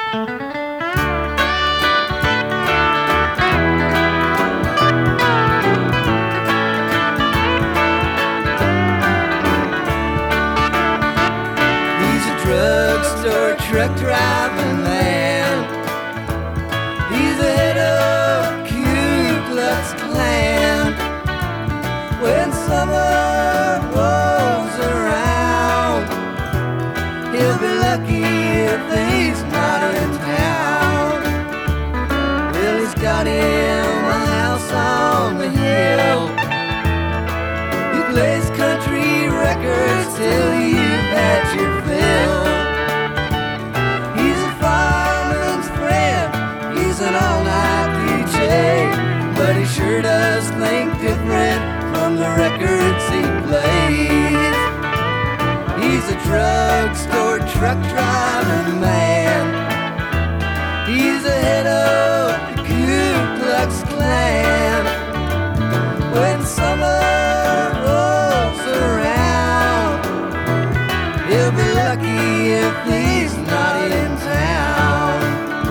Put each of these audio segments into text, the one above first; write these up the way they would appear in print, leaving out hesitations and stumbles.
Drugstore truck driving man. He's the head of Ku Klux Klan. When summer rolls around, he'll be lucky if he's not in town. Well, he's got him a house on the hill. He plays country records till you've had your fill. He's a fireman's friend, he's an all-night DJ, but he sure does think different from the records he plays. He's a drugstore truck driving man. He's the head of the Ku Klux Klan. When summer rolls around, he'll be lucky if he's not in town.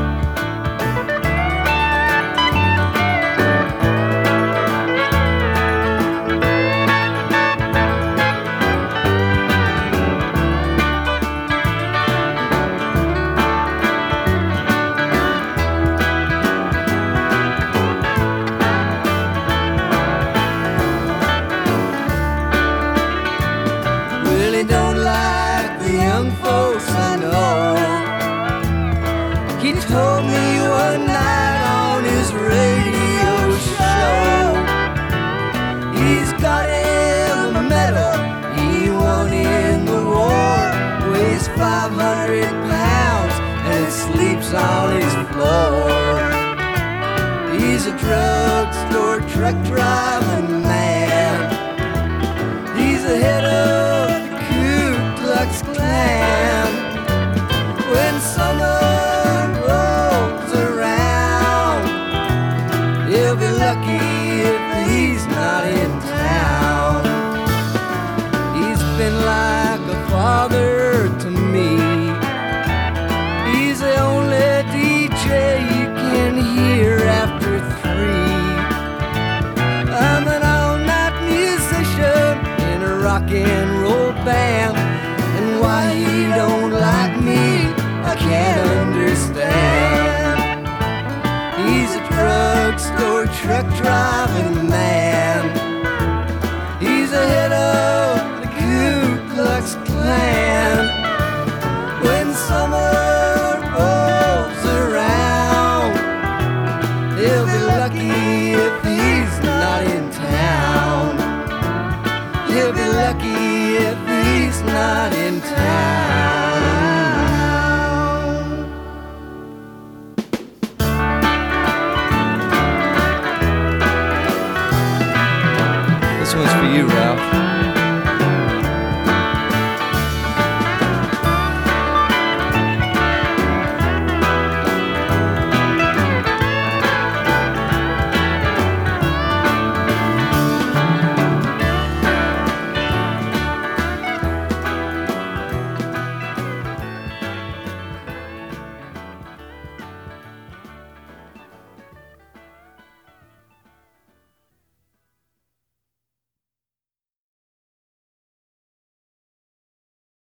Really don't like the young folks I know. He told me one night on his radio show, he's got him a medal he won in the war. Weighs 500 pounds and sleeps on his floor. He's a drugstore truck driving man. He's the head of the Ku Klux Klan. When summer rolls around, he'll be lucky if he's not in town. He's been like a father to me. He's the only DJ you can hear after 3. I'm an all-night musician in a rock and roll band.